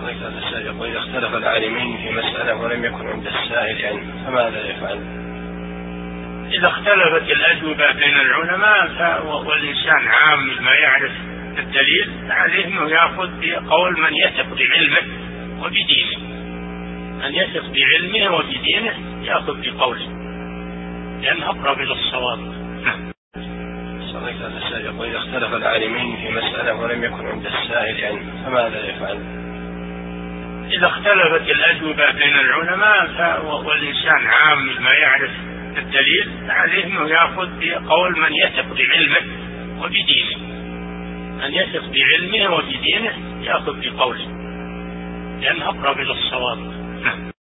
صديق هذا السائل يقول: إذا اختلف العالمين في مسألة ولم يكن عند السائل علم فماذا يفعل؟ إذا اختلفت الأجوبة بين العلماء والإنسان عام ما يعرف الدليل، عليه أنه يأخذ بقول من يثق بعلمه وبدينه، من يثق بعلمه وبدينه يأخذ بقوله لأنه أقرب إلى الصواب. صديق هذا السائل يقول: إذا اختلف العالمين في مسألة ولم يكن عند السائل علم فماذا يفعل؟ إذا اختلفت الأجوبة بين العلماء والإنسان عام ما يعرف الدليل، عليه أنه يأخذ بقول من يثق بعلمه وبدينه، من يثق بعلمه وبدينه يأخذ بقوله لأنه أقرب إلى الصواب.